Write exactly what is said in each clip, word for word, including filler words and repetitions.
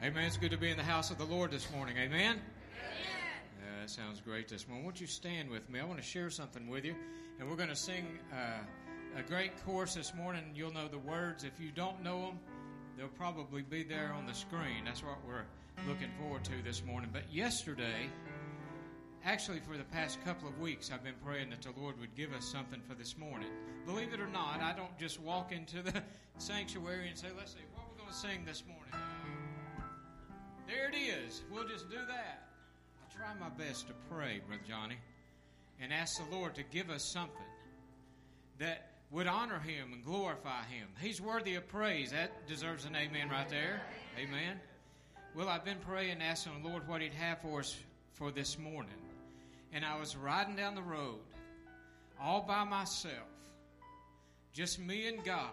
Amen. It's good to be in the house of the Lord this morning. Amen? Amen. Yeah, that sounds great this morning. Won't you stand with me? I want to share something with you. And we're going to sing uh, a great chorus this morning. You'll know the words. If you don't know them, they'll probably be there on the screen. That's what we're looking forward to this morning. But yesterday, actually for the past couple of weeks, I've been praying that the Lord would give us something for this morning. Believe it or not, I don't just walk into the sanctuary and say, let's see, what we're going to sing this morning. There it is. We'll just do that. I try my best to pray, Brother Johnny, and ask the Lord to give us something that would honor Him and glorify Him. He's worthy of praise. That deserves an amen right there. Amen. Well, I've been praying, asking the Lord what He'd have for us for this morning. And I was riding down the road all by myself, just me and God.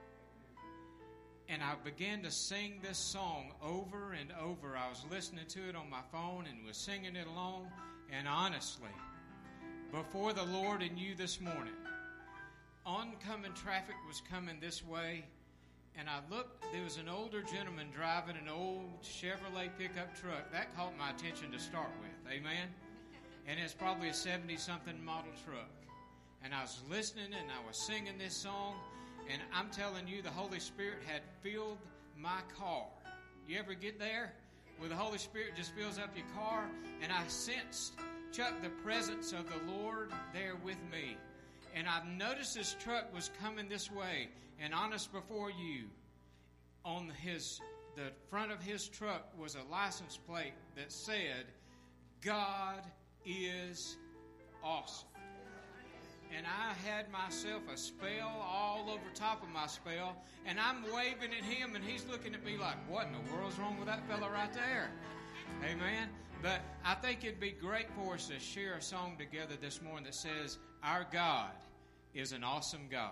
And I began to sing this song over and over. I was listening to it on my phone and was singing it along. And honestly, before the Lord and you this morning, oncoming traffic was coming this way. And I looked, there was an older gentleman driving an old Chevrolet pickup truck. That caught my attention to start with. Amen? And it's probably a seventy-something model truck. And I was listening and I was singing this song. And I'm telling you, the Holy Spirit had filled my car. You ever get there where the Holy Spirit just fills up your car? And I sensed, Chuck, the presence of the Lord there with me. And I noticed this truck was coming this way. And honest before you, on his the front of his truck was a license plate that said, God is awesome. And I had myself a spell all over top of my spell, and I'm waving at him, and he's looking at me like, what in the world's wrong with that fella right there? Amen. But I think it'd be great for us to share a song together this morning that says, our God is an awesome God.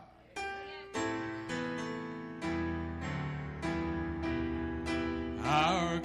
Our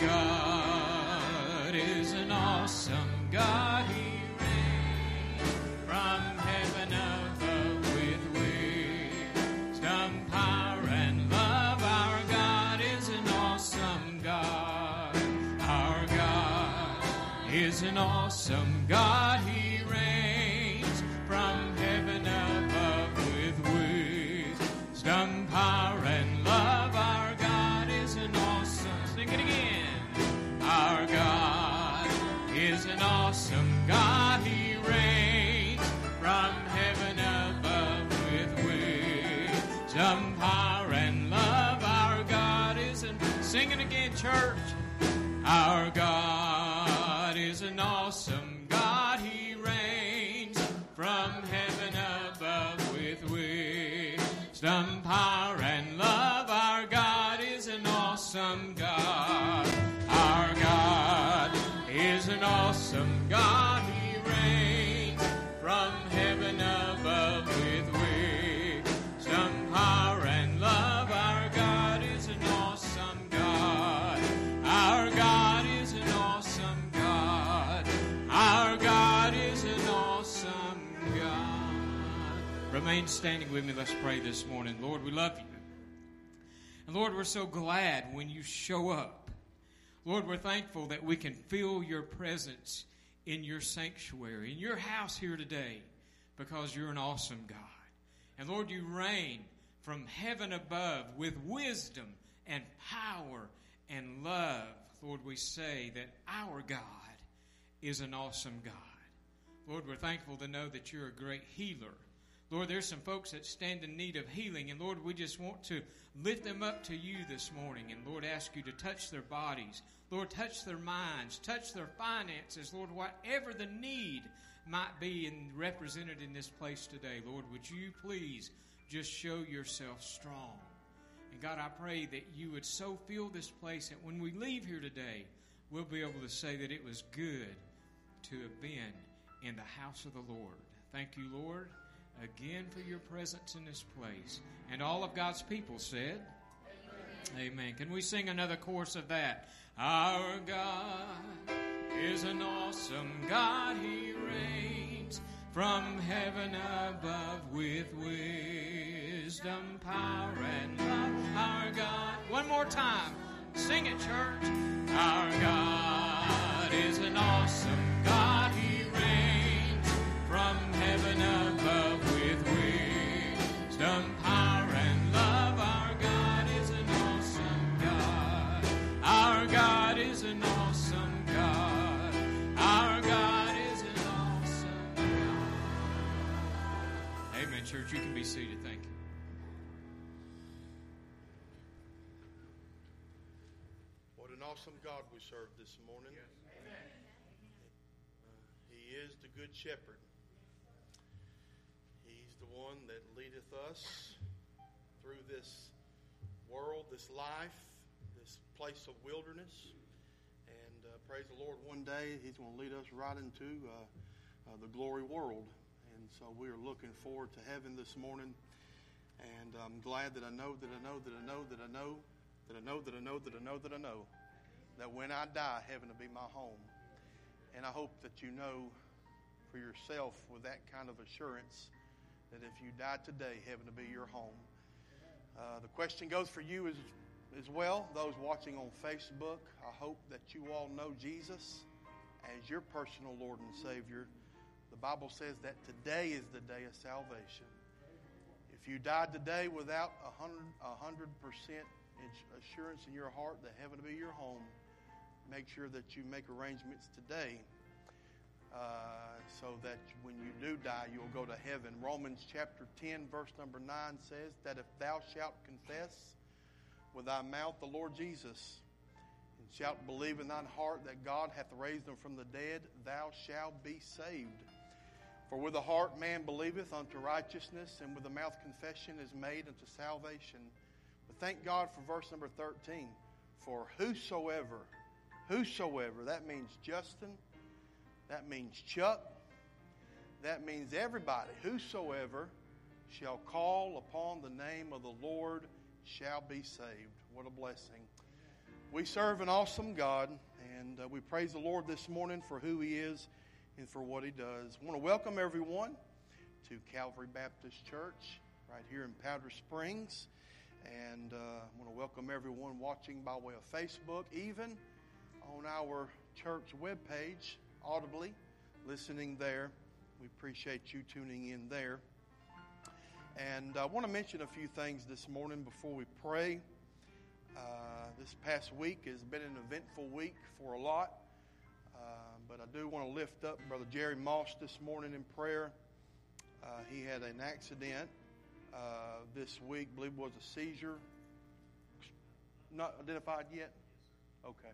God is an awesome God. He reigns from heaven above with wisdom, power, and love. Our God is an awesome God. Our God is an awesome God. He reigns from heaven above with wisdom, power, and love. Our God is an awesome. Sing it again. Our God is an awesome God. He reigns from heaven above with wisdom, power, and love. Our God is an... Sing it again, church. Our God is an awesome God. He reigns from heaven above with wisdom, power, and love. Our God is an awesome God. Our God is an awesome God. He reigns from heaven above with wisdom, power, and love. Our God is an awesome God. Our God is an awesome God. Our God is an awesome God. Remain standing with me. Let's pray this morning. Lord, we love you. And Lord, we're so glad when you show up. Lord, we're thankful that we can feel your presence in your sanctuary, in your house here today, because you're an awesome God. And Lord, you reign from heaven above with wisdom and power and love. Lord, we say that our God is an awesome God. Lord, we're thankful to know that you're a great healer. Lord, there's some folks that stand in need of healing, and Lord, we just want to lift them up to you this morning, and Lord, ask you to touch their bodies. Lord, touch their minds, touch their finances. Lord, whatever the need might be in, represented in this place today, Lord, would you please just show yourself strong. And God, I pray that you would so fill this place that when we leave here today, we'll be able to say that it was good to have been in the house of the Lord. Thank you, Lord, again for your presence in this place. And all of God's people said, Amen. Amen. Can we sing another chorus of that? Our God is an awesome God. He reigns from heaven above with wisdom, power, and love. Our God. One more time. Sing it, church. Our God is an awesome God. He reigns from heaven above with wisdom, power, and love. Our God is an awesome God. Our God is an awesome God. Our God is an awesome God. Amen, church. You can be seated. Thank you. Awesome God we serve this morning. Yes. Uh, he is the good shepherd. He's the one that leadeth us through this world, this life, this place of wilderness. And uh, praise the Lord, one day He's going to lead us right into uh, uh, the glory world. And so we are looking forward to heaven this morning. And I'm glad that I know that I know that I know that I know that I know that I know that I know that I know that when I die, heaven will be my home. And I hope that you know for yourself with that kind of assurance that if you die today, heaven will be your home. Uh, the question goes for you as, as well, those watching on Facebook. I hope that you all know Jesus as your personal Lord and Savior. The Bible says that today is the day of salvation. If you died today without a hundred, a hundred percent assurance in your heart that heaven will be your home, make sure that you make arrangements today uh, so that when you do die, you'll go to heaven. Romans chapter ten, verse number nine says that if thou shalt confess with thy mouth the Lord Jesus, and shalt believe in thine heart that God hath raised him from the dead, thou shalt be saved. For with the heart man believeth unto righteousness, and with the mouth confession is made unto salvation. But thank God for verse number thirteen. For whosoever Whosoever, that means Justin, that means Chuck, that means everybody. Whosoever shall call upon the name of the Lord shall be saved. What a blessing. We serve an awesome God, and uh, we praise the Lord this morning for who He is and for what He does. I want to welcome everyone to Calvary Baptist Church right here in Powder Springs. And uh, I want to welcome everyone watching by way of Facebook, even on our church webpage, audibly, listening there. We appreciate you tuning in there. And I want to mention a few things this morning before we pray. Uh, this past week has been an eventful week for a lot. Uh, but I do want to lift up Brother Jerry Moss this morning in prayer. Uh, he had an accident uh, this week. I believe it was a seizure. Not identified yet? Okay.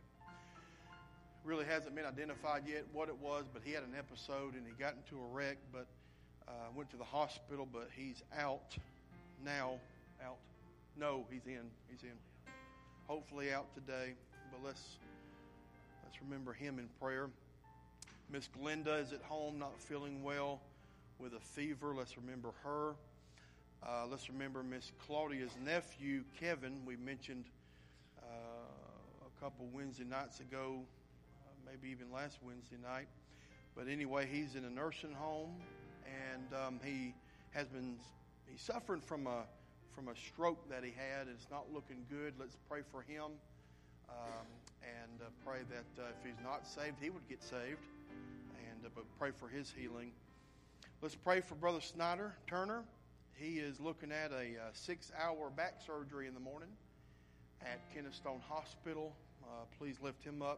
Really hasn't been identified yet what it was, but he had an episode and he got into a wreck, but uh, went to the hospital, but he's out now. Out? No, he's in. He's in. Hopefully out today, but let's let's remember him in prayer. Miss Glenda is at home, not feeling well, with a fever. Let's remember her. Uh, let's remember Miss Claudia's nephew, Kevin. We mentioned uh, a couple Wednesday nights ago, maybe even last Wednesday night. But anyway, he's in a nursing home, and um, he has been he's suffering from a from a stroke that he had, and it's not looking good. Let's pray for him, um, and uh, pray that uh, if he's not saved, he would get saved, and uh, but pray for his healing. Let's pray for Brother Snyder Turner. He is looking at a uh, six-hour back surgery in the morning at Kennestone Hospital. Uh, please lift him up.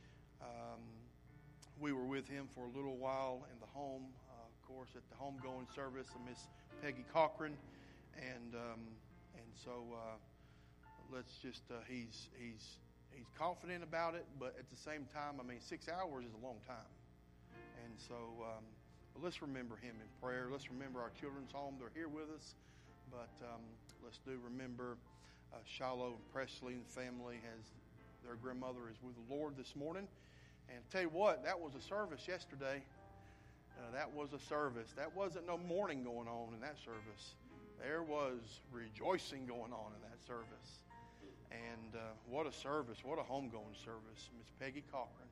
Um, we were with him for a little while in the home, uh, of course, at the homegoing service of Miss Peggy Cochran, and um, and so uh, let's just uh, he's he's he's confident about it, but at the same time, I mean, six hours is a long time, and so um, but let's remember him in prayer. Let's remember our children's home; they're here with us, but um, let's do remember uh, Shiloh and Presley and the family has their grandmother is with the Lord this morning. And tell you what, that was a service yesterday. Uh, that was a service. That wasn't no mourning going on in that service. There was rejoicing going on in that service. And uh, what a service. What a homegoing service. Miss Peggy Cochran.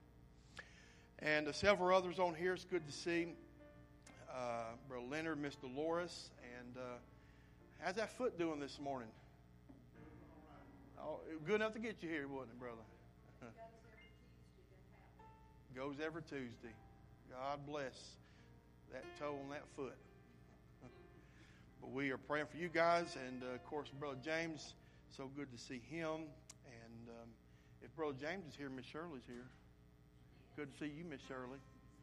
And uh, several others on here. It's good to see. Uh, Brother Leonard, Miss Dolores. And uh, how's that foot doing this morning? Oh, good enough to get you here, wasn't it, brother? Goes every Tuesday. God bless that toe on that foot. But we are praying for you guys, and uh, of course, Brother James. So good to see him. And um, if Brother James is here, Miss Shirley's here. Good to see you, Miss Shirley.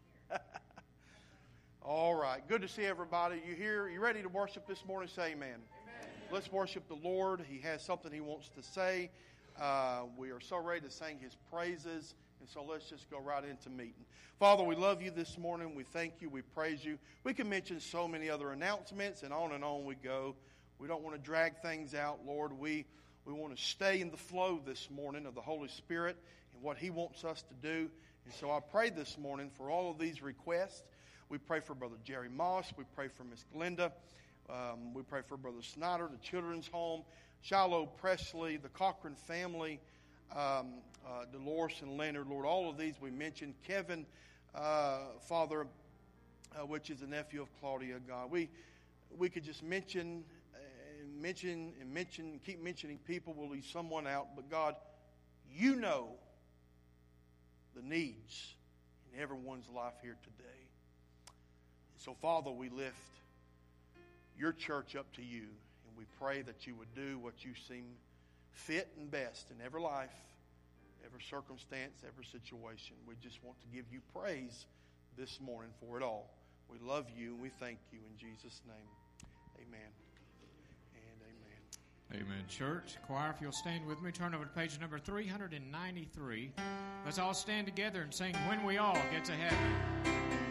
All right. Good to see everybody. You here? You ready to worship this morning? Say amen. Amen. Let's worship the Lord. He has something He wants to say. Uh, we are so ready to sing His praises. And so let's just go right into meeting. Father, we love you this morning. We thank you. We praise you. We can mention so many other announcements, and on and on we go. We don't want to drag things out, Lord. We, we want to stay in the flow this morning of the Holy Spirit and what He wants us to do. And so I pray this morning for all of these requests. We pray for Brother Jerry Moss. We pray for Miss Glenda. Um, we pray for Brother Snyder, the Children's Home, Shiloh Presley, the Cochran family, um, uh, Dolores and Leonard. Lord, all of these we mentioned. Kevin, uh, Father, uh, which is the nephew of Claudia, God. We we could just mention and mention and mention and keep mentioning people. We'll leave someone out. But God, you know the needs in everyone's life here today. So, Father, we lift your church up to you, and we pray that you would do what you seem fit and best in every life, every circumstance, every situation. We just want to give you praise this morning for it all. We love you, and we thank you in Jesus' name. Amen and amen. Amen. Church, choir, if you'll stand with me, turn over to page number three ninety-three. Let's all stand together and sing When We All Get to Heaven.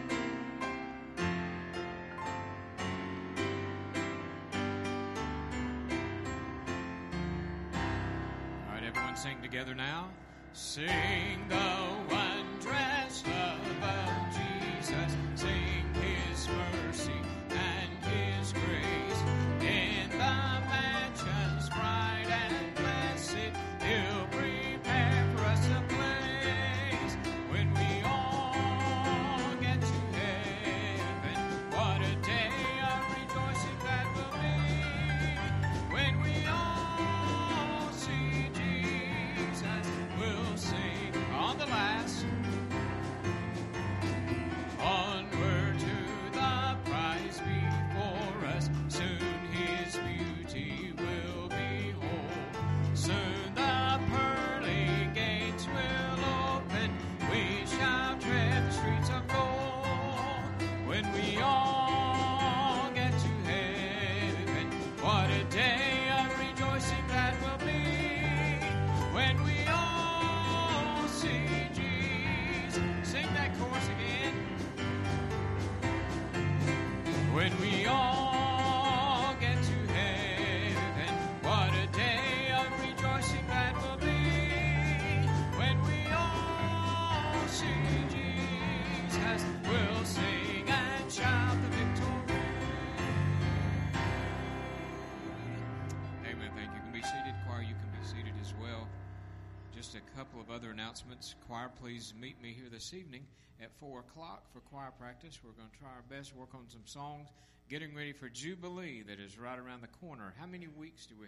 Sing together now. Sing the wondrous love of Jesus. Sing His mercy and His grace. In the mansions bright and blessed, He'll prepare for us a place. When we all get to heaven, what a day of rejoicing that will be. When we all see Jesus, we'll sing on the last. Onward to the prize before us. Soon His beauty will behold. Soon the pearly gates will open. We shall tread the streets of gold. When we all get to heaven, what a day of rejoicing that will be. When we all see Jesus. Sing that chorus again. When we all get to heaven, what a day of rejoicing that will be. When we all see Jesus, we'll sing and shout the victory. Amen. Thank you. You can be seated. Choir, you can be seated as well. Just a couple of other announcements. Choir, please meet me here this evening at four o'clock for choir practice. We're going to try our best to work on some songs, getting ready for Jubilee that is right around the corner. How many weeks do we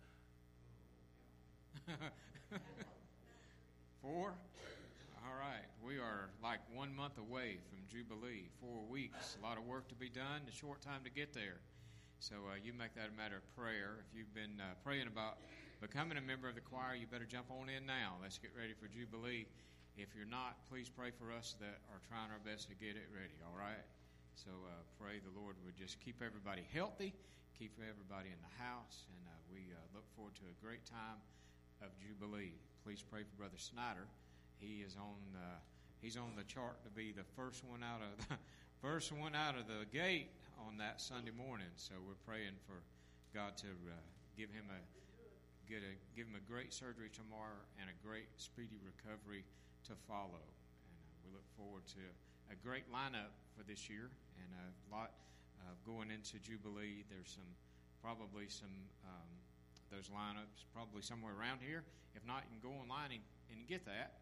have? Four? All right. We are like one month away from Jubilee. Four weeks. A lot of work to be done, a short time to get there. So uh, you make that a matter of prayer. If you've been uh, praying about becoming a member of the choir, you better jump on in now. Let's get ready for Jubilee. If you're not, please pray for us that are trying our best to get it ready, all right? So uh, pray the Lord would just keep everybody healthy, keep everybody in the house, and uh, we uh, look forward to a great time of Jubilee. Please pray for Brother Snyder. He is on uh, he's on the chart to be the first one out of the first one out of the gate on that Sunday morning. So we're praying for God to uh, give him a get a give him a great surgery tomorrow and a great speedy recovery to follow. And uh, we look forward to a great lineup for this year and a lot uh, going into Jubilee. There's some probably some um, those lineups probably somewhere around here. If not, you can go online and, and get that.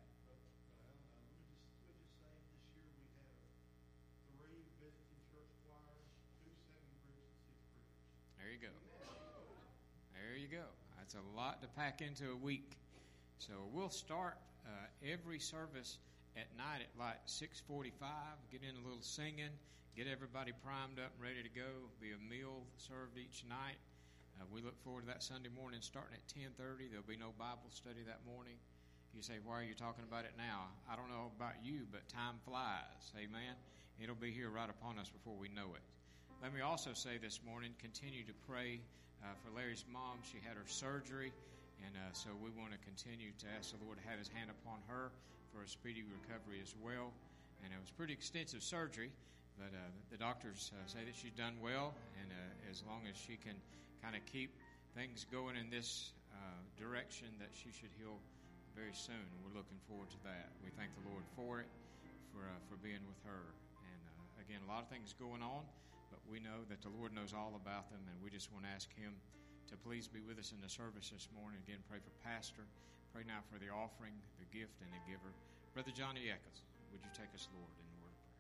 There you go. There you go. I That's a lot to pack into a week. So we'll start uh, every service at night at like six forty-five, get in a little singing, get everybody primed up and ready to go. Be a meal served each night. Uh, we look forward to that Sunday morning starting at ten thirty. There'll be no Bible study that morning. You say, why are you talking about it now? I don't know about you, but time flies. Amen. It'll be here right upon us before we know it. Let me also say this morning, continue to pray uh, for Larry's mom. She had her surgery, and uh, so we want to continue to ask the Lord to have his hand upon her for a speedy recovery as well. And it was pretty extensive surgery, but uh, the doctors uh, say that she's done well, and uh, as long as she can kind of keep things going in this uh, direction, that she should heal very soon. We're looking forward to that. We thank the Lord for it, for uh, for being with her. And uh, again, a lot of things going on, but we know that the Lord knows all about them, and we just want to ask him to please be with us in the service this morning. Again, pray for Pastor. Pray now for the offering, the gift, and the giver. Brother Johnny Eccles, would you take us, Lord, in the word of prayer?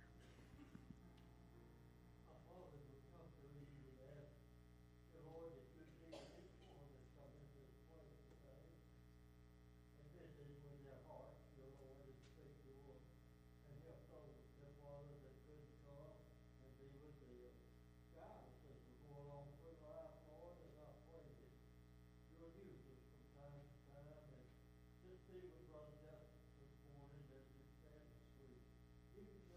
Just be with Brother Justice this morning as he stands sweet. Even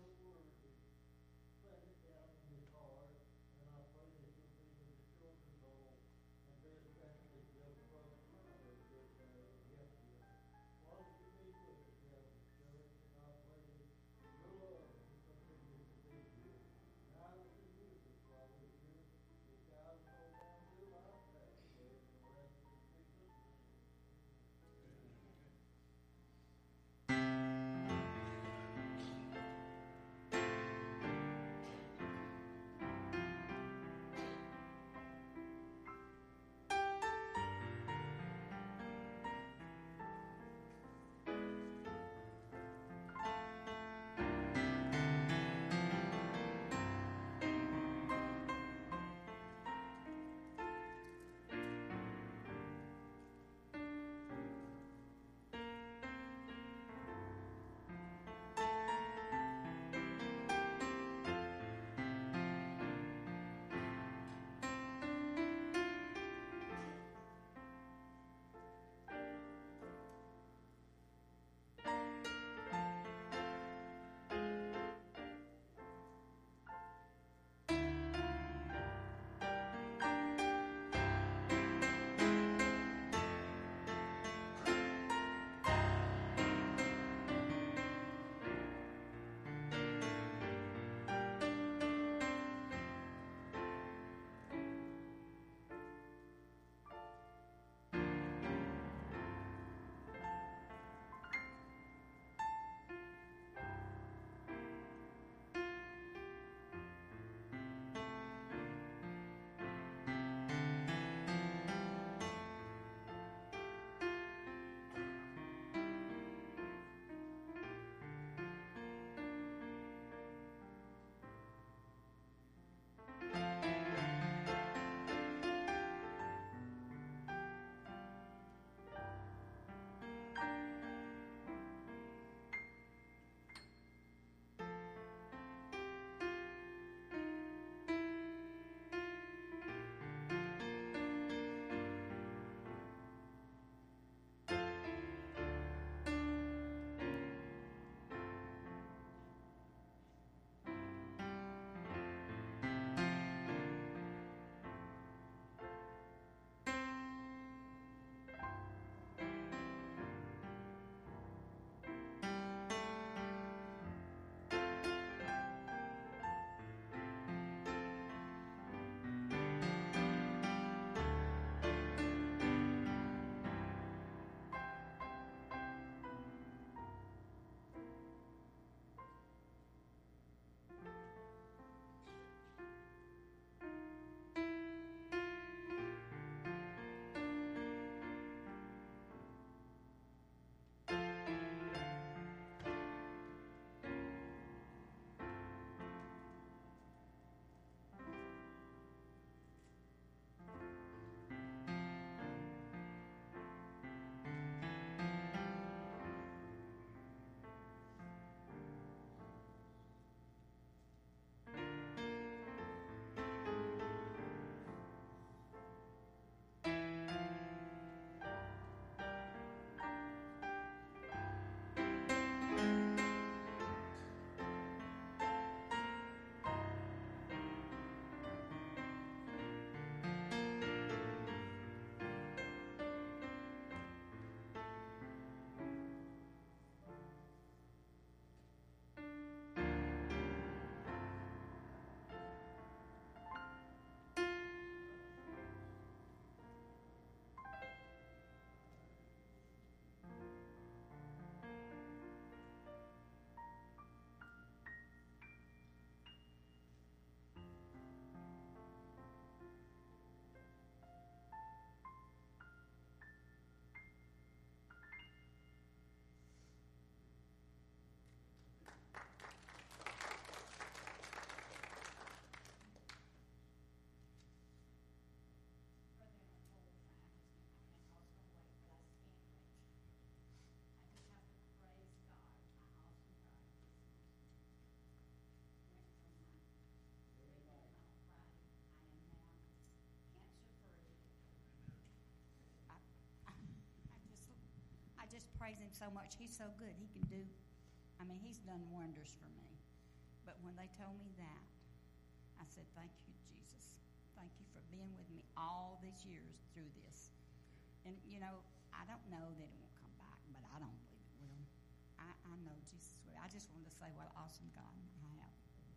praise him so much. He's so good. He can do, I mean, he's done wonders for me. But when they told me that, I said, thank you, Jesus. Thank you for being with me all these years through this. And, you know, I don't know that it won't come back, but I don't believe it will. I, I know Jesus will. I just wanted to say what an awesome God I have.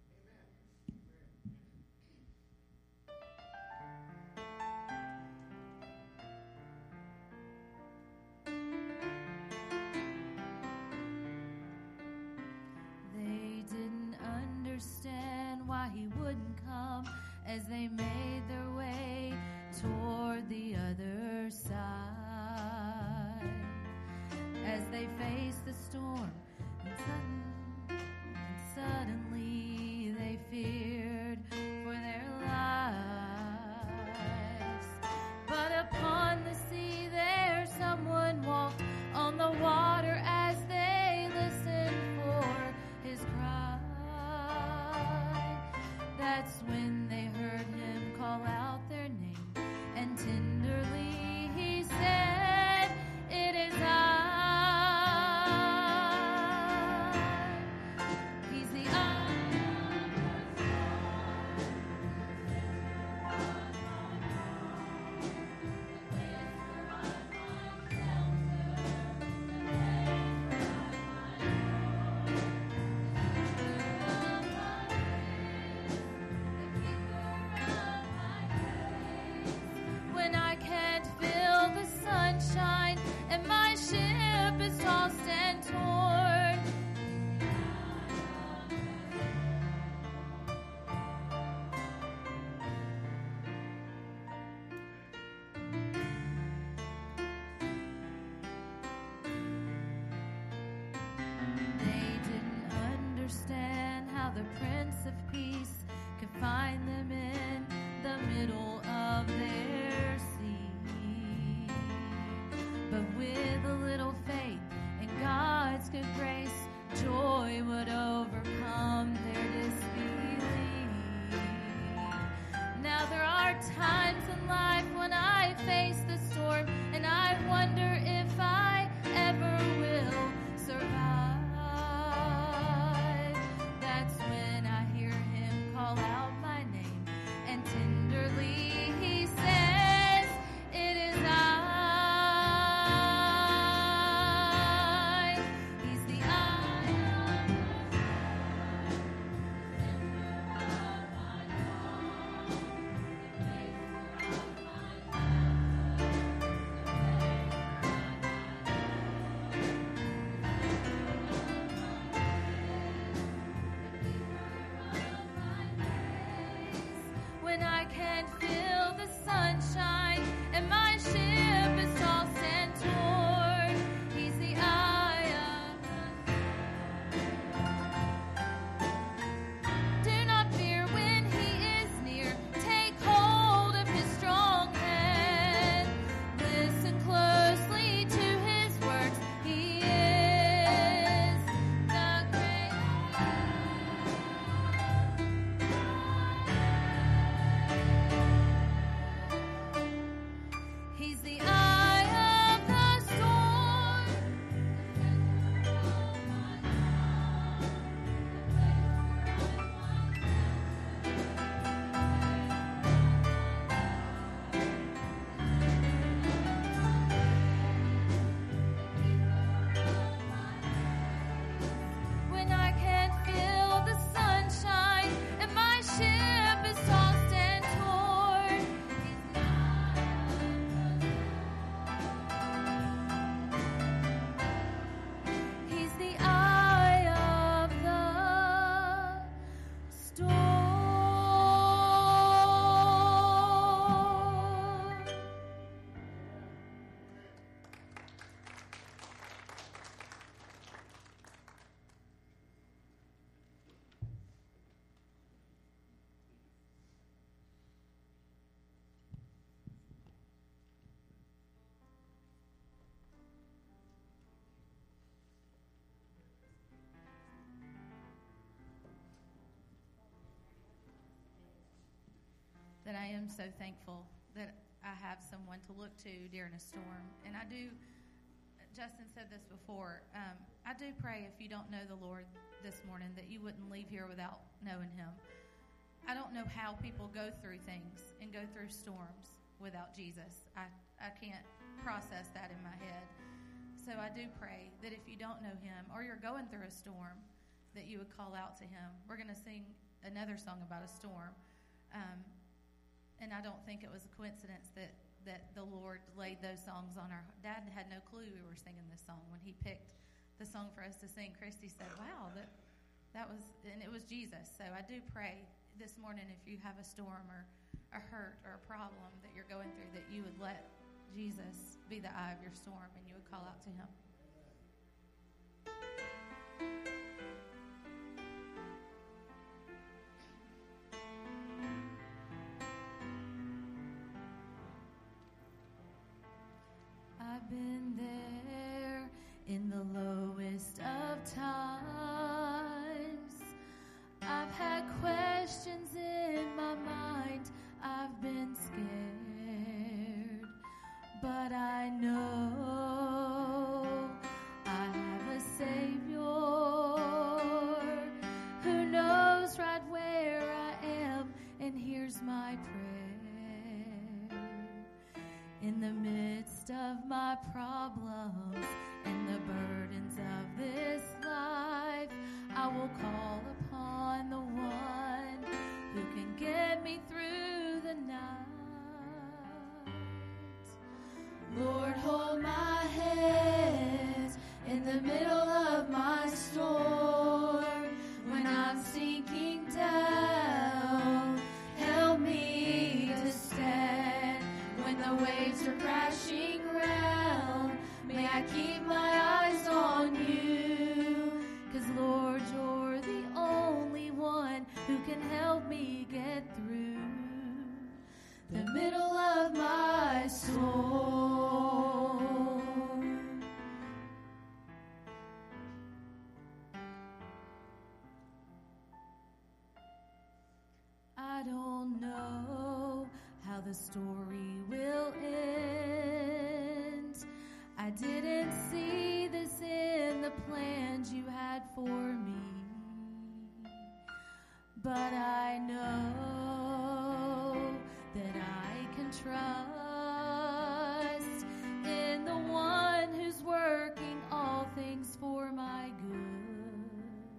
They didn't understand why he wouldn't come as they made their way toward the other side. As they faced the storm, and, sudden, and suddenly they feared for their lives. But upon the sea there someone walked on the water as they listened for his cry. That's when they heard him call out their name, and tenderly he said, it is I. He's the I. When I can't feel the sunshine and my ship is tossed and torn. They didn't understand how the Prince of Peace could find them in the middle of their sea. But with a little faith in God's good grace, joy would overcome their disbelief. Now there are times in life when I face the storm and I wonder if I ever will survive. That's when I hear him call out my name, and tenderly he says, it is I. He's the I. When I can't feel the sunshine and my ship is tossed and torn, he's the eye of. Do not fear when he is near. Take hold of his strong hand. Listen closely to his words. He is the great. He's the eye of the storm. When I can't feel the sunshine and my ship is tossed and torn, he's the eye of the storm. That I am so thankful that I have someone to look to during a storm. And I do Justin said this before. Um, I do pray if you don't know the Lord this morning that you wouldn't leave here without knowing Him. I don't know how people go through things and go through storms without Jesus. I, I can't process that in my head. So I do pray that if you don't know Him or you're going through a storm, that you would call out to Him. We're going to sing another song about a storm. Um, and I don't think it was a coincidence that that the Lord laid those songs on our... Dad had no clue we were singing this song. When he picked the song for us to sing, Christy said, wow, that that was... And it was Jesus. So I do pray this morning, if you have a storm or a hurt or a problem that you're going through, that you would let Jesus be the eye of your storm and you would call out to Him. I've been there in the lowest of times. I've had questions in my mind. I've been scared. But I know I have a Savior who knows right where I am and hears my prayer. In the midst of my problems and the burdens of this life, I will call upon the one who can get me through the night. Lord, hold my hand in the middle of my storm. When I'm sinking down, help me to stand. When the waves are crashing round, may I keep my eyes on you. 'Cause Lord, you're the only one who can help me get through the middle of my storm. I don't know how the story will end. I didn't see this in the plans you had for me, but I know that I can trust in the one who's working all things for my good.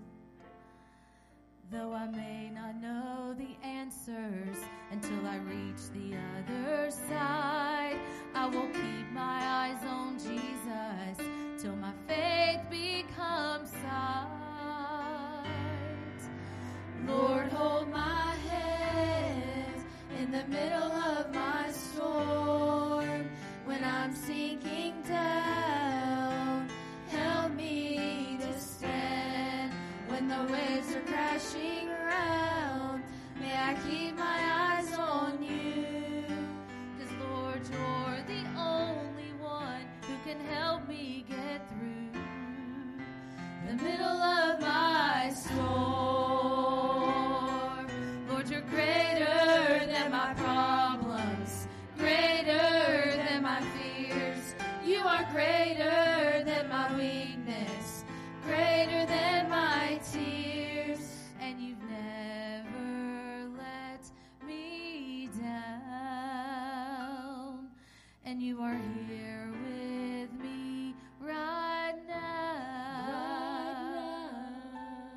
Though I may not know the answers until I reach the other side, I will keep my eyes on Jesus till my faith becomes sight. Lord, hold my hand in the middle of my storm. When I'm sinking down, help me to stand. When the waves are crashing around, may I keep my eyes on you. 'Cause Lord, you're the only one who can help me get through the middle of my storm. Lord, you're greater than my problems, greater than my fears. You are greater than my weakness, greater than my tears. And you've never let me down. And you are here with me right now. Right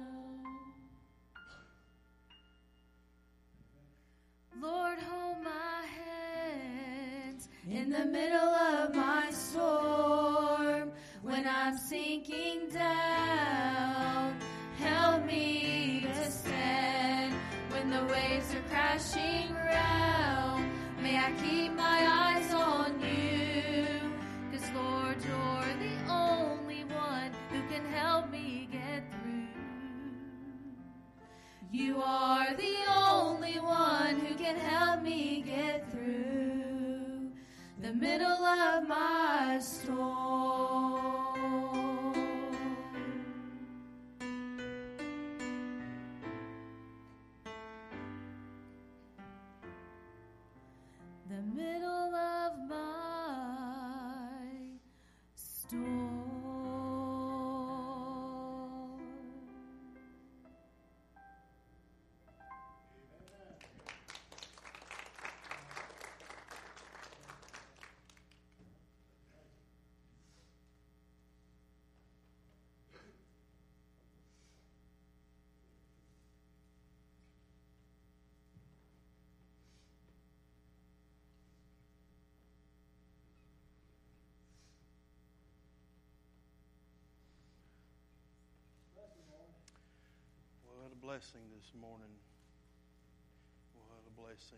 now. Lord, hold my hand in the middle of my storm. When I'm sinking down, help me to stand. When the waves are crashing round, may I keep my eyes on you. 'Cause Lord, you're the only one who can help me get through. You are the only one who can help me get through the middle of my storm. The middle of my storm. blessing this morning. What a blessing.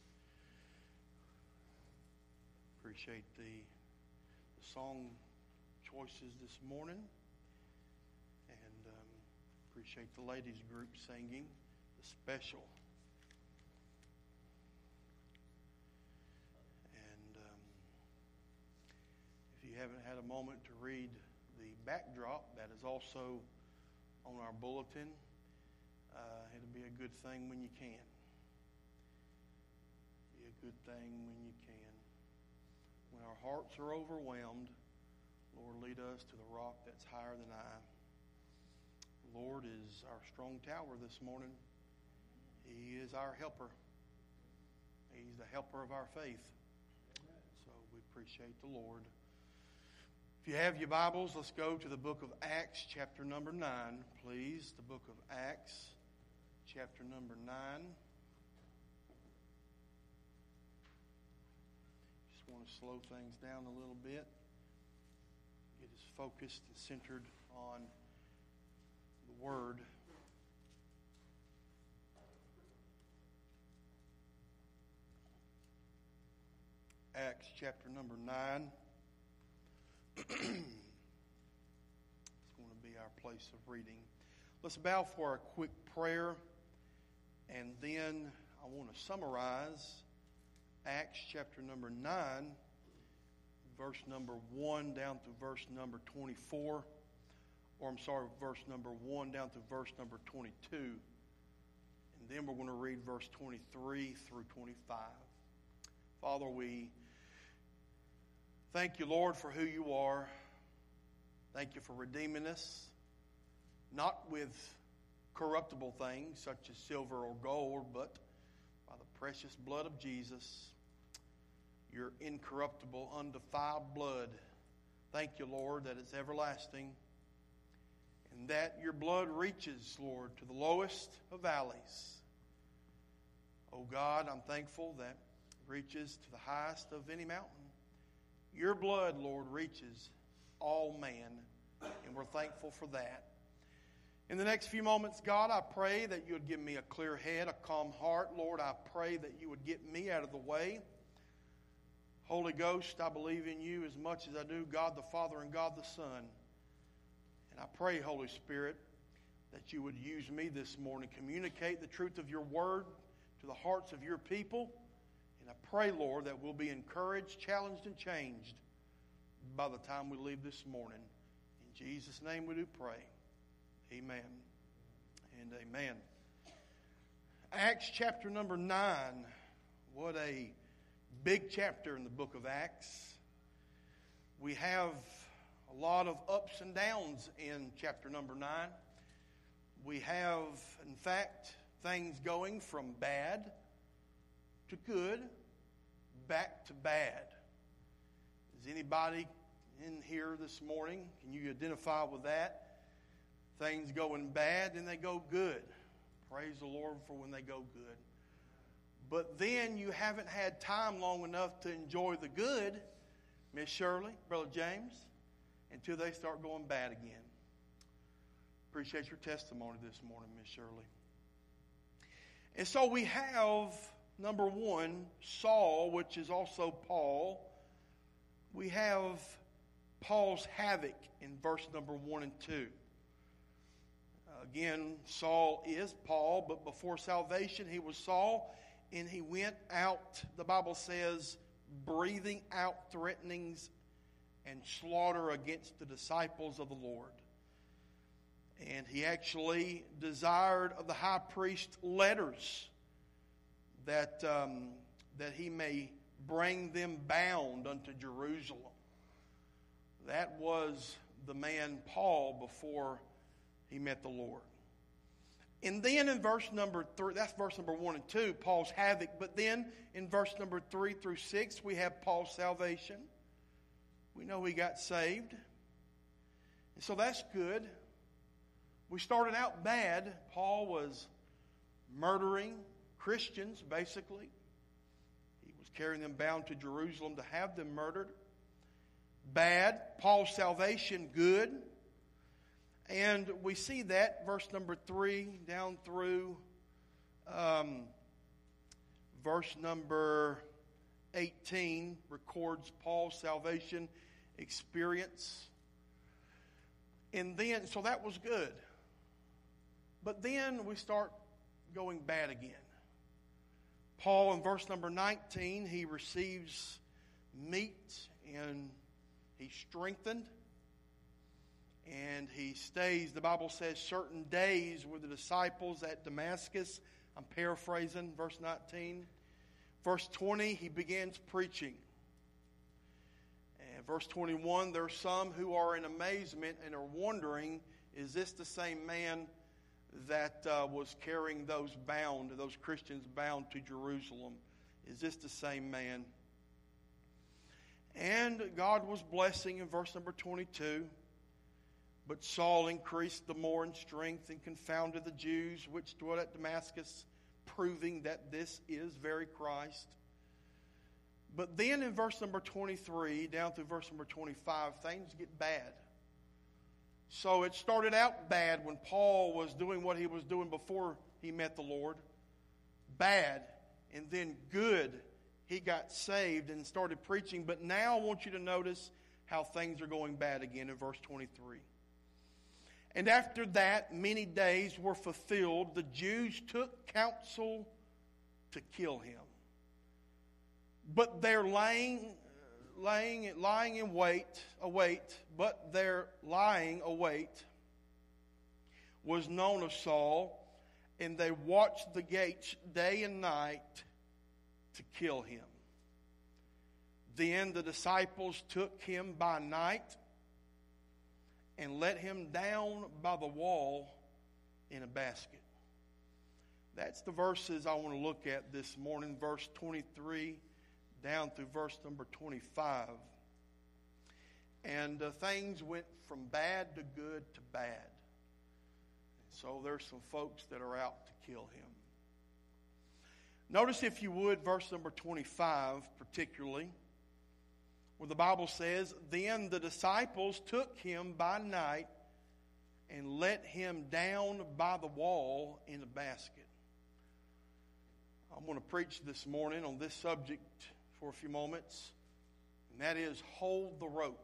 Appreciate the, the song choices this morning. And um, appreciate the ladies group singing the special. And um, if you haven't had a moment to read the backdrop, that is also on our bulletin. Uh, it'll be a good thing when you can. Be a good thing when you can. When our hearts are overwhelmed, Lord, lead us to the rock that's higher than I. The Lord is our strong tower this morning. He is our helper. He's the helper of our faith. So we appreciate the Lord. If you have your Bibles, let's go to the book of Acts, chapter number nine, please. The book of Acts, chapter number nine. Just want to slow things down a little bit. Get us focused and centered on the Word. Acts, chapter number nine. It's going to be our place of reading. Let's bow for a quick prayer, and then I want to summarize Acts chapter number nine, verse number one down to verse number twenty-four, or I'm sorry, verse number one down to verse number twenty-two, and then we're going to read verse twenty-three through twenty-five. Father, we thank you, Lord, for who you are. Thank you for redeeming us, not with corruptible things such as silver or gold, but by the precious blood of Jesus, your incorruptible, undefiled blood. Thank you, Lord, that it's everlasting, and that your blood reaches, Lord, to the lowest of valleys. Oh God, I'm thankful that it reaches to the highest of any mountain. Your blood, Lord, reaches all man, and we're thankful for that. In the next few moments, God, I pray that you would give me a clear head, a calm heart. Lord, I pray that you would get me out of the way. Holy Ghost, I believe in you as much as I do God the Father and God the Son. And I pray, Holy Spirit, that you would use me this morning to communicate the truth of your word to the hearts of your people. I pray, Lord, that we'll be encouraged, challenged, and changed by the time we leave this morning. In Jesus' name we do pray. Amen and amen. Acts chapter number nine. What a big chapter in the book of Acts. We have a lot of ups and downs in chapter number nine. We have, in fact, things going from bad to good, back to bad. Is anybody in here this morning? Can you identify with that? Things going bad, then they go good. Praise the Lord for when they go good. But then you haven't had time long enough to enjoy the good, Miss Shirley, Brother James, until they start going bad again. Appreciate your testimony this morning, Miss Shirley. And so we have, number one, Saul, which is also Paul. We have Paul's havoc in verse number one and two. Again, Saul is Paul, but before salvation he was Saul, and he went out, the Bible says, breathing out threatenings and slaughter against the disciples of the Lord. And he actually desired of the high priest letters that um, that he may bring them bound unto Jerusalem. That was the man Paul before he met the Lord. And then in verse number three, that's verse number one and two, Paul's havoc. But then in verse number three through six, we have Paul's salvation. We know he got saved. And so that's good. We started out bad. Paul was murdering Christians, basically. He was carrying them bound to Jerusalem to have them murdered. Bad. Paul's salvation, good. And we see that, verse number three, down through um, verse number eighteen, records Paul's salvation experience. And then, so that was good. But then we start going bad again. Paul, in verse number nineteen, he receives meat and he's strengthened. And he stays, the Bible says, certain days with the disciples at Damascus. I'm paraphrasing, verse nineteen. Verse twenty, he begins preaching. And verse twenty-one, there are some who are in amazement and are wondering, is this the same man that uh, was carrying those bound, those Christians bound to Jerusalem? Is this the same man? And God was blessing in verse number twenty-two. But Saul increased the more in strength and confounded the Jews which dwelt at Damascus, proving that this is very Christ. But then in verse number twenty-three, down through verse number twenty-five, things get bad. So it started out bad when Paul was doing what he was doing before he met the Lord. Bad. And then good. He got saved and started preaching. But now I want you to notice how things are going bad again in verse twenty-three. And after that, many days were fulfilled. The Jews took counsel to kill him. But their lying, lying, lying in wait, await, but their lying await was known of Saul, and they watched the gates day and night to kill him. Then the disciples took him by night and let him down by the wall in a basket. That's the verses I want to look at this morning, verse twenty-three down through verse number twenty-five. And uh, things went from bad to good to bad. So there's some folks that are out to kill him. Notice, if you would, verse number twenty-five particularly, where the Bible says, then the disciples took him by night and let him down by the wall in a basket. I'm going to preach this morning on this subject for a few moments, and that is hold the rope.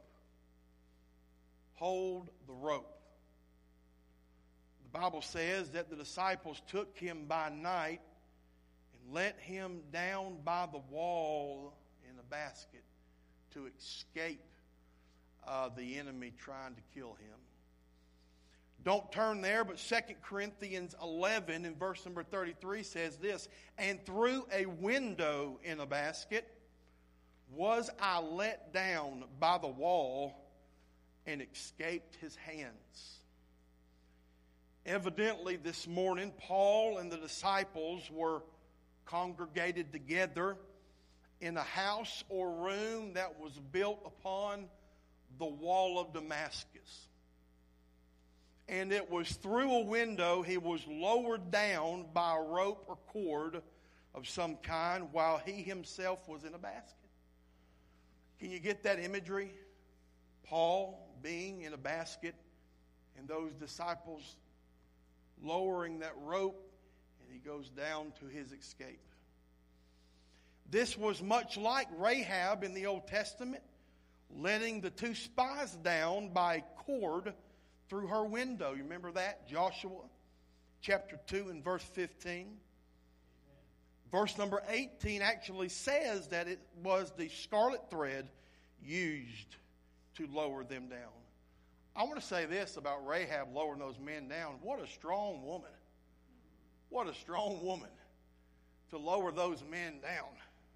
Hold the rope. The Bible says that the disciples took him by night and let him down by the wall in a basket to escape uh, the enemy trying to kill him. Don't turn there, but Second Corinthians eleven in verse number thirty-three says this, and through a window in a basket was I let down by the wall and escaped his hands. Evidently this morning, Paul and the disciples were congregated together in a house or room that was built upon the wall of Damascus. And it was through a window he was lowered down by a rope or cord of some kind while he himself was in a basket. Can you get that imagery? Paul being in a basket and those disciples lowering that rope, and he goes down to his escape. This was much like Rahab in the Old Testament, letting the two spies down by cord through her window. You remember that? Joshua chapter two and verse fifteen. Verse number eighteen actually says that it was the scarlet thread used to lower them down. I want to say this about Rahab lowering those men down. What a strong woman. What a strong woman to lower those men down.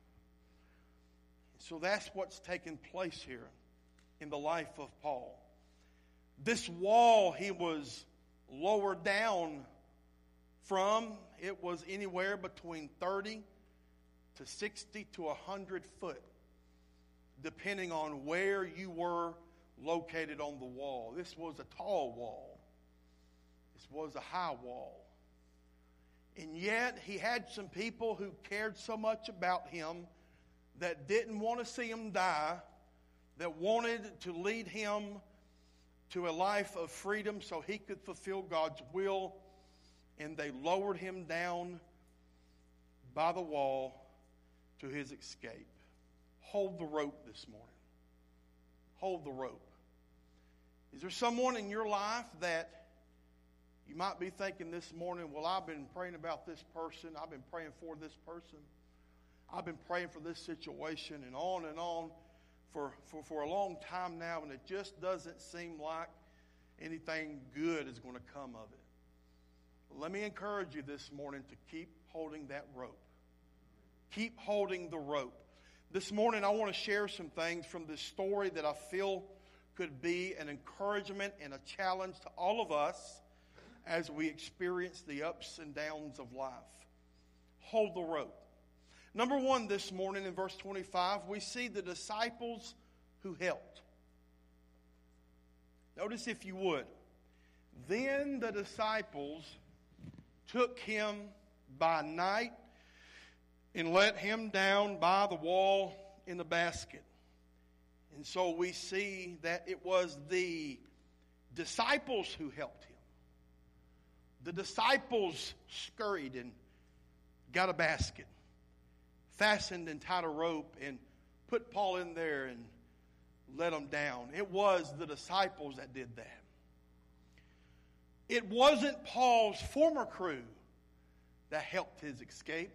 So that's what's taking place here in the life of Paul. This wall he was lowered down from, it was anywhere between thirty to sixty to one hundred foot, depending on where you were located on the wall. This was a tall wall. This was a high wall. And yet he had some people who cared so much about him that didn't want to see him die, that wanted to lead him to a life of freedom so he could fulfill God's will, and they lowered him down by the wall to his escape. Hold the rope this morning. Hold the rope. Is there someone in your life that you might be thinking this morning, well, I've been praying about this person. I've been praying for this person. I've been praying for this situation and on and on for, for, for a long time now, and it just doesn't seem like anything good is going to come of it. Well, let me encourage you this morning to keep holding that rope. Keep holding the rope. This morning I want to share some things from this story that I feel could be an encouragement and a challenge to all of us as we experience the ups and downs of life. Hold the rope. Number one, this morning in verse twenty-five, we see the disciples who helped. Notice, if you would, then the disciples took him by night and let him down by the wall in the basket. And so we see that it was the disciples who helped him. The disciples scurried and got a basket, fastened and tied a rope, and put Paul in there and let him down. It was the disciples that did that. It wasn't Paul's former crew that helped his escape.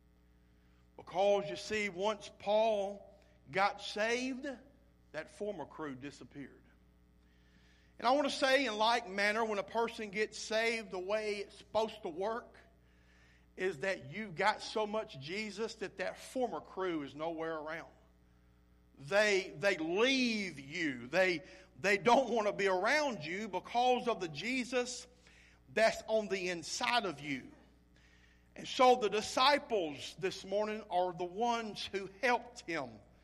Because, you see, once Paul got saved, that former crew disappeared. And I want to say, in like manner, when a person gets saved, the way it's supposed to work is that you've got so much Jesus that that former crew is nowhere around. They, they leave you. They, they don't want to be around you because of the Jesus that's on the inside of you. And so the disciples this morning are the ones who helped him.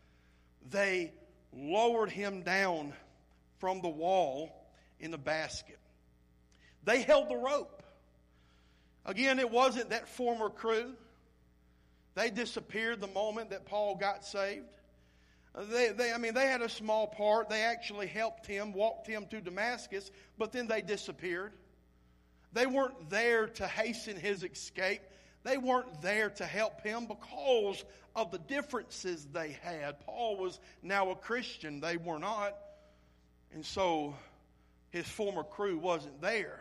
They lowered him down from the wall in the basket. They held the rope. Again, it wasn't that former crew. They disappeared the moment that Paul got saved. They, they, I mean, they had a small part. They actually helped him, walked him to Damascus, but then they disappeared. They weren't there to hasten his escape. They weren't there to help him because of the differences they had. Paul was now a Christian. They were not. And so his former crew wasn't there.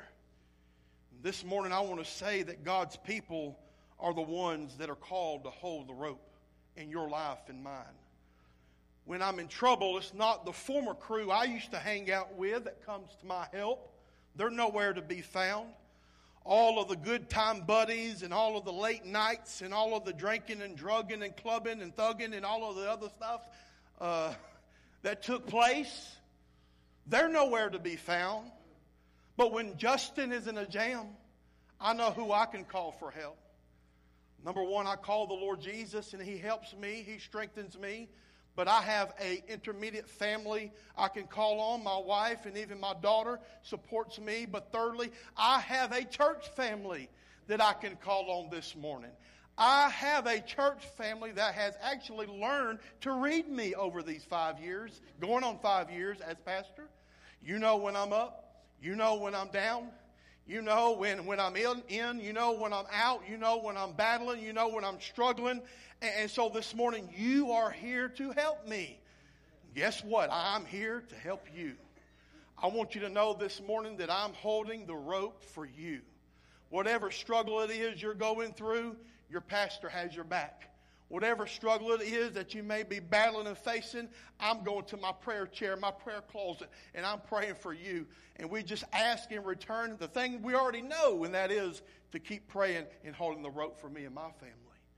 This morning I want to say that God's people are the ones that are called to hold the rope in your life and mine. When I'm in trouble, it's not the former crew I used to hang out with that comes to my help. They're nowhere to be found. All of the good time buddies and all of the late nights and all of the drinking and drugging and clubbing and thugging and all of the other stuff uh, that took place, they're nowhere to be found. But when Justin is in a jam, I know who I can call for help. Number one, I call the Lord Jesus, and He helps me. He strengthens me. But I have an intermediate family I can call on. My wife and even my daughter supports me. But thirdly, I have a church family that I can call on this morning. I have a church family that has actually learned to read me over these five years, going on five years as pastor. You know when I'm up. You know when I'm down. You know when, when I'm in, in. You know when I'm out. You know when I'm battling. You know when I'm struggling. And, and so this morning, you are here to help me. Guess what? I'm here to help you. I want you to know this morning that I'm holding the rope for you. Whatever struggle it is you're going through, your pastor has your back. Whatever struggle it is that you may be battling and facing, I'm going to my prayer chair, my prayer closet, and I'm praying for you. And we just ask in return the thing we already know, and that is to keep praying and holding the rope for me and my family.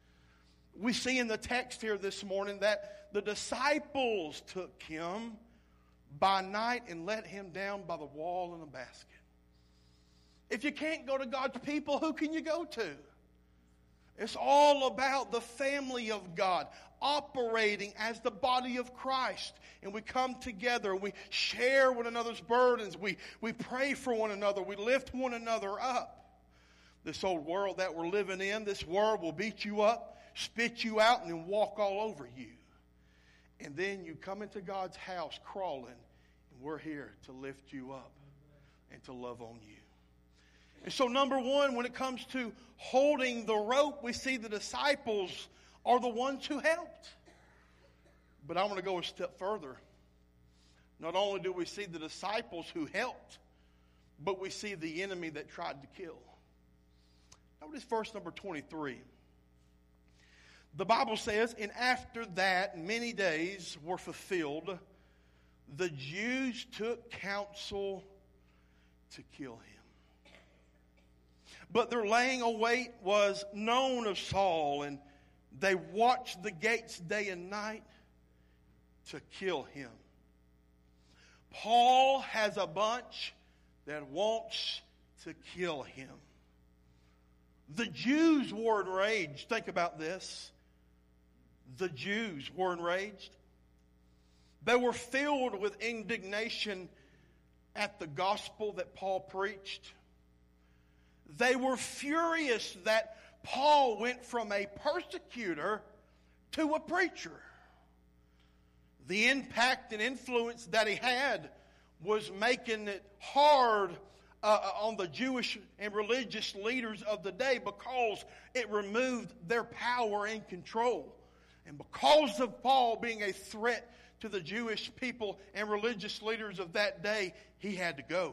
We see in the text here this morning that the disciples took him by night and let him down by the wall in a basket. If you can't go to God's people, who can you go to? It's all about the family of God operating as the body of Christ. And we come together. We share one another's burdens. We, we pray for one another. We lift one another up. This old world that we're living in, this world will beat you up, spit you out, and then walk all over you. And then you come into God's house crawling, We're here to lift you up and to love on you. And so number one, when it comes to holding the rope, we see the disciples are the ones who helped. But I want to go a step further. Not only do we see the disciples who helped, but we see the enemy that tried to kill. Notice verse number twenty-three. The Bible says, and after that many days were fulfilled, the Jews took counsel to kill him. But their laying await was known of Saul, and they watched the gates day and night to kill him. Paul has a bunch that wants to kill him. The Jews were enraged. Think about this. The Jews were enraged. They were filled with indignation at the gospel that Paul preached. They were furious that Paul went from a persecutor to a preacher. The impact and influence that he had was making it hard uh, on the Jewish and religious leaders of the day because it removed their power and control. And because of Paul being a threat to the Jewish people and religious leaders of that day, he had to go.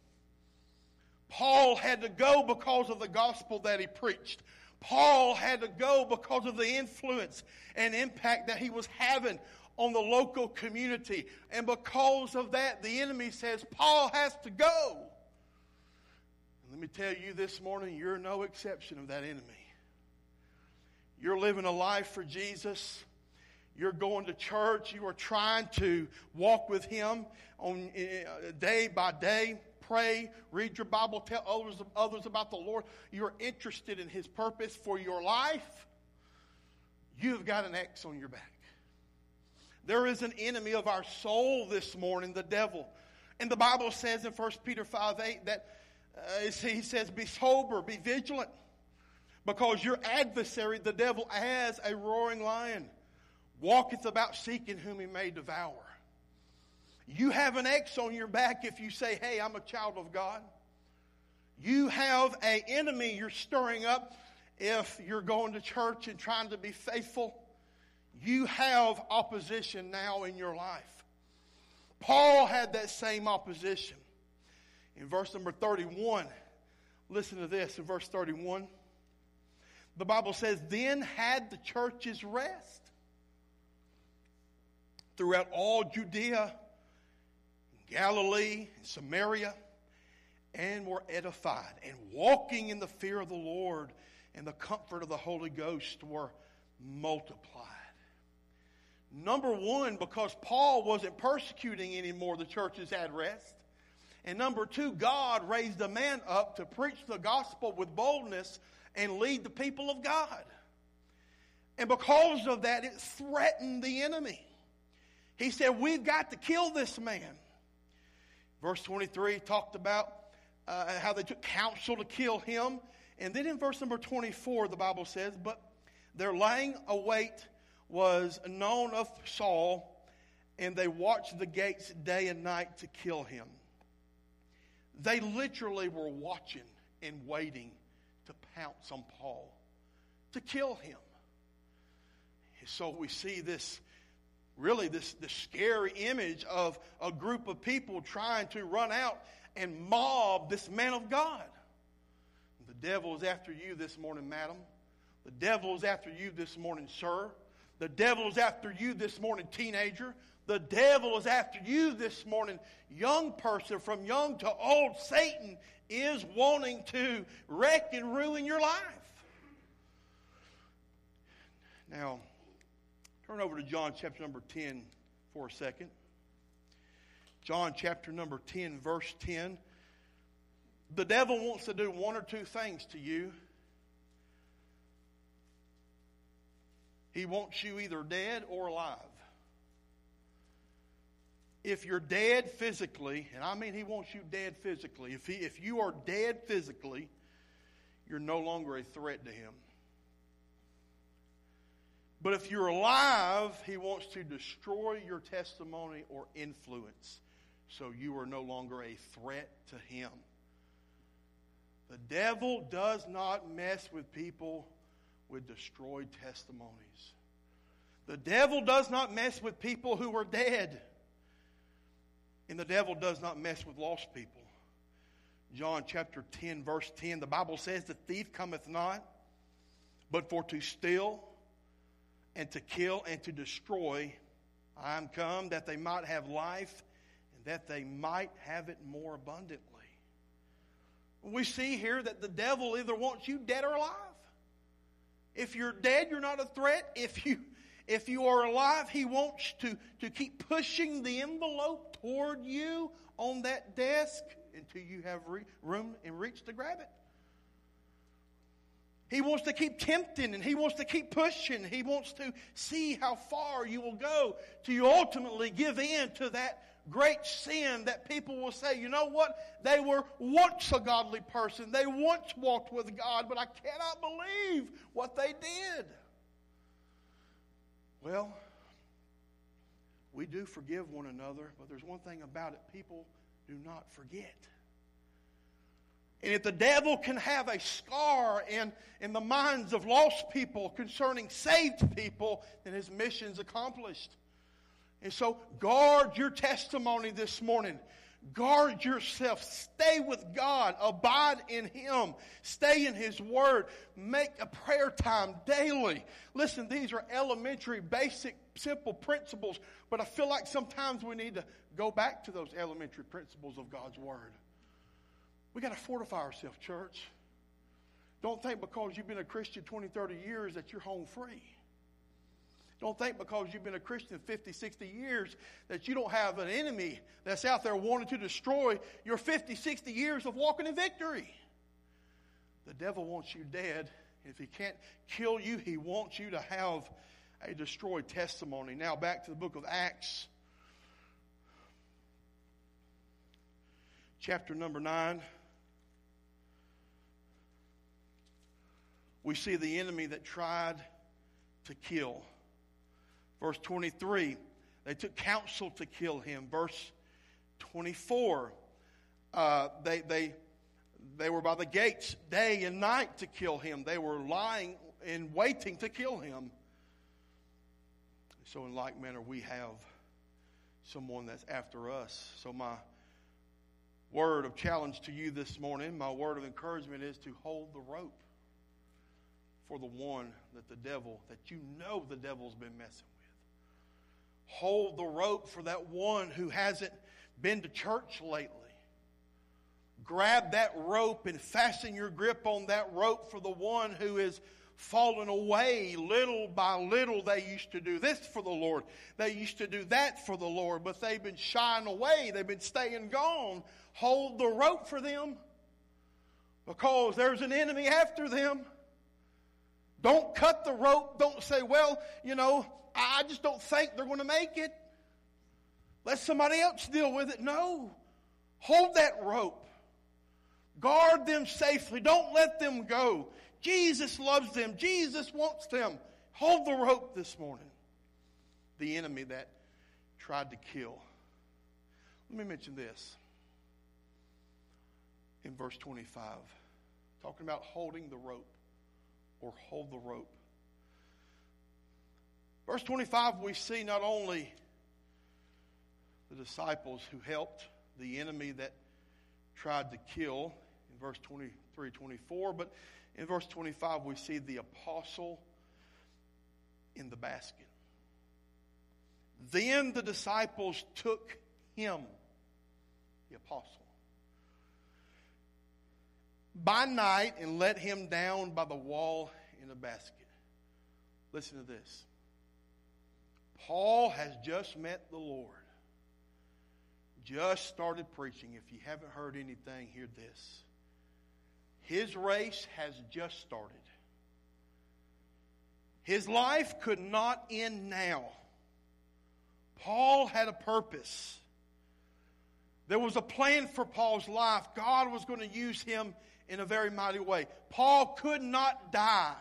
Paul had to go because of the gospel that he preached. Paul had to go because of the influence and impact that he was having on the local community. And because of that, the enemy says, Paul has to go. And let me tell you this morning, you're no exception of that enemy. You're living a life for Jesus. You're going to church. You are trying to walk with him on uh, day by day. Pray, read your Bible, tell others, others about the Lord. You're interested in his purpose for your life. You've got an X on your back. There is an enemy of our soul this morning, the devil. And the Bible says in First Peter five eight that uh, he says, be sober, be vigilant. Because your adversary, the devil, as a roaring lion, walketh about seeking whom he may devour. You have an X on your back if you say, hey, I'm a child of God. You have an enemy you're stirring up if you're going to church and trying to be faithful. You have opposition now in your life. Paul had that same opposition. In verse number thirty-one, listen to this. In verse thirty-one, the Bible says, then had the churches rest throughout all Judea, Galilee, and Samaria, and were edified, and walking in the fear of the Lord and the comfort of the Holy Ghost were multiplied. Number one, because Paul wasn't persecuting anymore, the churches had rest. And number two, God raised a man up to preach the gospel with boldness and lead the people of God. And because of that, it threatened the enemy. He said, we've got to kill this man. Verse twenty-three talked about uh, how they took counsel to kill him. And then in verse number twenty-four, the Bible says, but their laying await was known of Saul, and they watched the gates day and night to kill him. They literally were watching and waiting to pounce on Paul, to kill him. And so we see this, really this, this scary image of a group of people trying to run out and mob this man of God. The devil is after you this morning, madam. The devil is after you this morning, sir. The devil is after you this morning, teenager. The devil is after you this morning, young person, from young to old. Satan is wanting to wreck and ruin your life. Now, turn over to John chapter number ten for a second. John chapter number ten, verse ten. The devil wants to do one or two things to you. He wants you either dead or alive. If you're dead physically, and I mean he wants you dead physically, if he, if you are dead physically, you're no longer a threat to him. But if you're alive, he wants to destroy your testimony or influence so you are no longer a threat to him. The devil does not mess with people with destroyed testimonies. The devil does not mess with people who are dead. And the devil does not mess with lost people. John chapter ten, verse ten, the Bible says, the thief cometh not, but for to steal and to kill and to destroy. I am come that they might have life and that they might have it more abundantly. We see here that the devil either wants you dead or alive. If you're dead, you're not a threat. If you if you are alive, he wants to, to keep pushing the envelope toward you on that desk until you have re- room and reach to grab it. He wants to keep tempting and he wants to keep pushing. He wants to see how far you will go till you ultimately give in to that great sin that people will say, you know what? They were once a godly person. They once walked with God, but I cannot believe what they did. Well, we do forgive one another, but there's one thing about it. People do not forget. And if the devil can have a scar in, in the minds of lost people concerning saved people, then his mission's accomplished. And so guard your testimony this morning. Guard yourself. Stay with God. Abide in him. Stay in his word. Make a prayer time daily. Listen, these are elementary, basic, simple principles, but I feel like sometimes we need to go back to those elementary principles of God's word. We got to fortify ourselves, church. Don't think because you've been a Christian twenty, thirty years that you're home free. Don't think because you've been a Christian fifty, sixty years that you don't have an enemy that's out there wanting to destroy your fifty, sixty years of walking in victory. The devil wants you dead. If he can't kill you, he wants you to have a destroyed testimony. Now back to the book of Acts. Chapter number nine. We see the enemy that tried to kill. Verse twenty-three, they took counsel to kill him. Verse twenty-four, uh, they, they, they were by the gates day and night to kill him. They were lying and waiting to kill him. So in like manner, we have someone that's after us. So my word of challenge to you this morning, my word of encouragement is to hold the rope for the one that the devil, that you know the devil's been messing with. Hold the rope for that one who hasn't been to church lately. Grab that rope and fasten your grip on that rope for the one who is fallen away little by little. They used to do this for the Lord. They used to do that for the Lord, but they've been shying away. They've been staying gone. Hold the rope for them because there's an enemy after them. Don't cut the rope. Don't say, well, you know, I just don't think they're going to make it. Let somebody else deal with it. No. Hold that rope. Guard them safely. Don't let them go. Jesus loves them. Jesus wants them. Hold the rope this morning. The enemy that tried to kill. Let me mention this. In verse twenty-five. Talking about holding the rope. Or hold the rope. Verse twenty-five, we see not only the disciples who helped the enemy that tried to kill in verse twenty-three, twenty-four, but in verse twenty-five we see the apostle in the basket. Then the disciples took him, the apostle, by night and let him down by the wall in a basket. Listen to this. Paul has just met the Lord. Just started preaching. If you haven't heard anything, hear this. His race has just started. His life could not end now. Paul had a purpose. There was a plan for Paul's life. God was going to use him in a very mighty way. Paul could not die.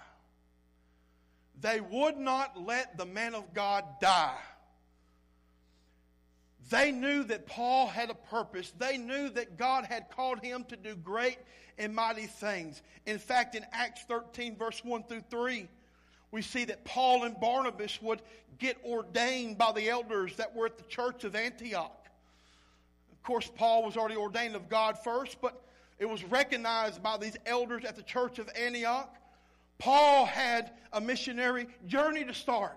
They would not let the man of God die. They knew that Paul had a purpose. They knew that God had called him to do great and mighty things. In fact, in Acts thirteen, verse one through three, we see that Paul and Barnabas would get ordained by the elders that were at the church of Antioch. Of course, Paul was already ordained of God first, but it was recognized by these elders at the church of Antioch. Paul had a missionary journey to start.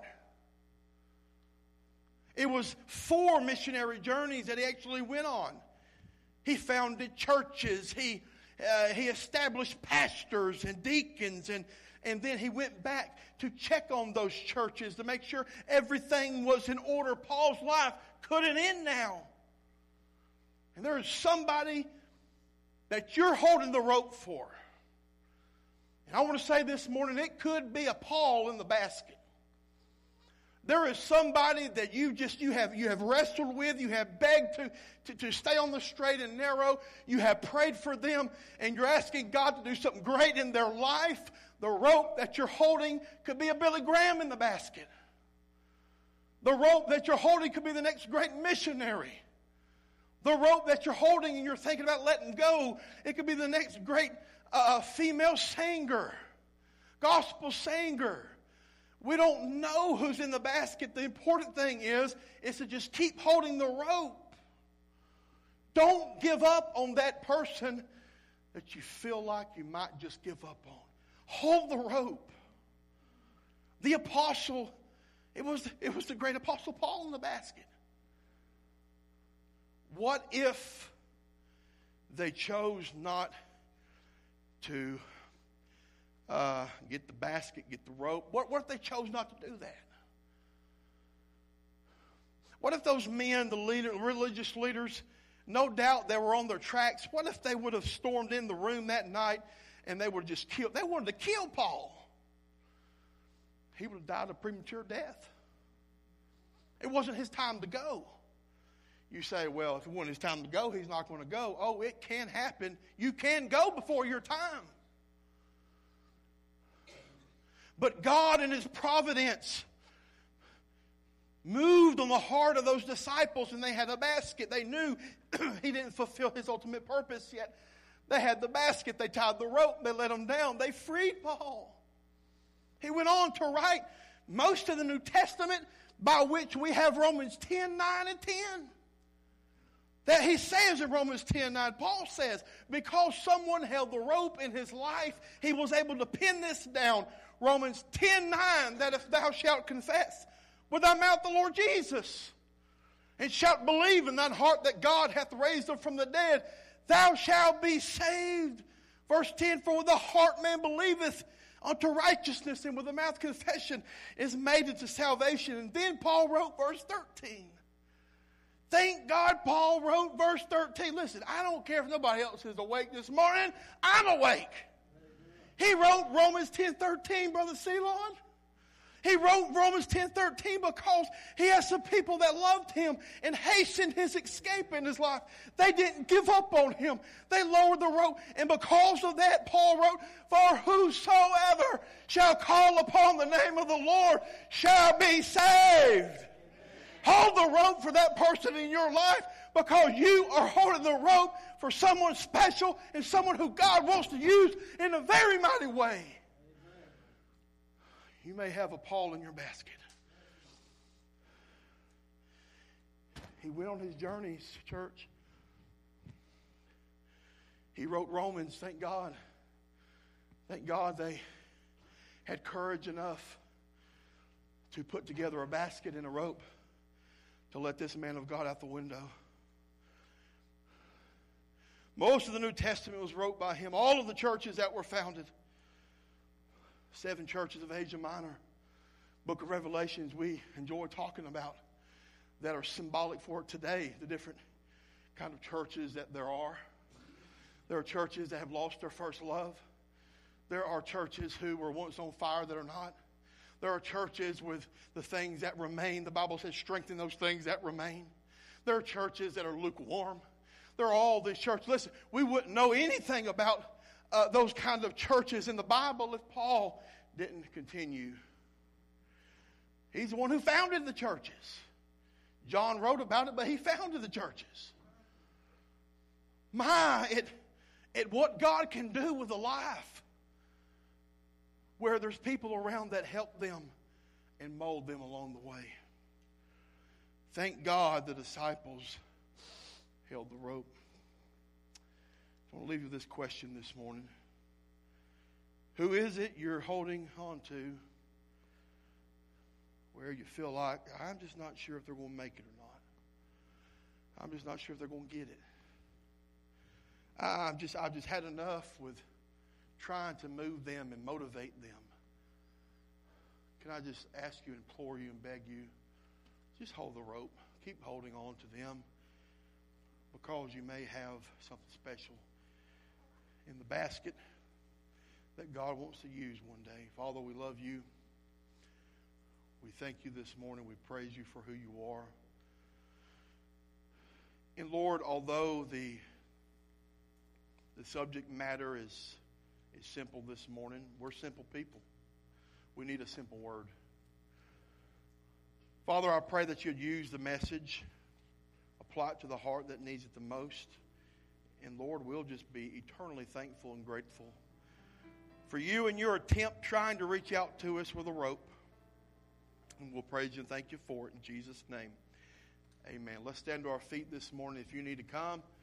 It was four missionary journeys that he actually went on. He founded churches. He uh, he established pastors and deacons, and, and then he went back to check on those churches to make sure everything was in order. Paul's life couldn't end now. And there is somebody that you're holding the rope for. And I want to say this morning, it could be a Paul in the basket. There is somebody that you just you have you have wrestled with, you have begged to, to, to stay on the straight and narrow, you have prayed for them, and you're asking God to do something great in their life. The rope that you're holding could be a Billy Graham in the basket. The rope that you're holding could be the next great missionary. The rope that you're holding and you're thinking about letting go, it could be the next great uh, female singer, gospel singer. We don't know who's in the basket. The important thing is, is to just keep holding the rope. Don't give up on that person that you feel like you might just give up on. Hold the rope. The apostle, it was, it was the great apostle Paul in the basket. What if they chose not to uh, get the basket, get the rope? What, what if they chose not to do that? What if those men, the leader, religious leaders, no doubt they were on their tracks. What if they would have stormed in the room that night and they would have just killed? They wanted to kill Paul. He would have died a premature death. It wasn't his time to go. You say, well, if it wasn't his time to go, he's not going to go. Oh, it can happen. You can go before your time. But God in His providence moved on the heart of those disciples, and they had a basket. They knew He didn't fulfill His ultimate purpose yet. They had the basket. They tied the rope. They let him down. They freed Paul. He went on to write most of the New Testament, by which we have Romans ten, nine, and ten. That he says in Romans ten, nine, Paul says, because someone held the rope in his life, he was able to pin this down. Romans ten, nine, that if thou shalt confess with thy mouth the Lord Jesus, and shalt believe in thine heart that God hath raised him from the dead, thou shalt be saved. Verse ten, for with the heart man believeth unto righteousness, and with the mouth confession is made unto salvation. And then Paul wrote verse thirteen. Thank God Paul wrote verse thirteen. Listen, I don't care if nobody else is awake this morning. I'm awake. He wrote Romans ten thirteen, Brother Ceylon. He wrote Romans ten thirteen because he has some people that loved him and hastened his escape in his life. They didn't give up on him. They lowered the rope. And because of that, Paul wrote, for whosoever shall call upon the name of the Lord shall be saved. Hold the rope for that person in your life, because you are holding the rope for someone special and someone who God wants to use in a very mighty way. You may have a Paul in your basket. He went on his journeys, church. He wrote Romans, thank God. Thank God they had courage enough to put together a basket and a rope to let this man of God out the window. Most of the New Testament was wrote by him. All of the churches that were founded, seven churches of Asia Minor, Book of Revelations we enjoy talking about, that are symbolic for today, the different kind of churches that there are. There are churches that have lost their first love. There are churches who were once on fire that are not. There are churches with the things that remain. The Bible says strengthen those things that remain. There are churches that are lukewarm. There are all these churches. Listen, we wouldn't know anything about uh, those kinds of churches in the Bible if Paul didn't continue. He's the one who founded the churches. John wrote about it, but he founded the churches. My, it, it what God can do with a life where there's people around that help them and mold them along the way. Thank God the disciples held the rope. I want to leave you with this question this morning. Who is it you're holding on to where you feel like, I'm just not sure if they're going to make it or not. I'm just not sure if they're going to get it. I've just, I've just had enough with trying to move them and motivate them. Can I just ask you, implore you, and beg you, just hold the rope. Keep holding on to them because you may have something special in the basket that God wants to use one day. Father, we love you. We thank you this morning. We praise you for who you are. And Lord, although the the subject matter is, is simple this morning, we're simple people. We need a simple word. Father, I pray that you'd use the message, apply it to the heart that needs it the most. And Lord, we'll just be eternally thankful and grateful for you and your attempt trying to reach out to us with a rope. And we'll praise you and thank you for it in Jesus' name. Amen. Let's stand to our feet this morning. If you need to come,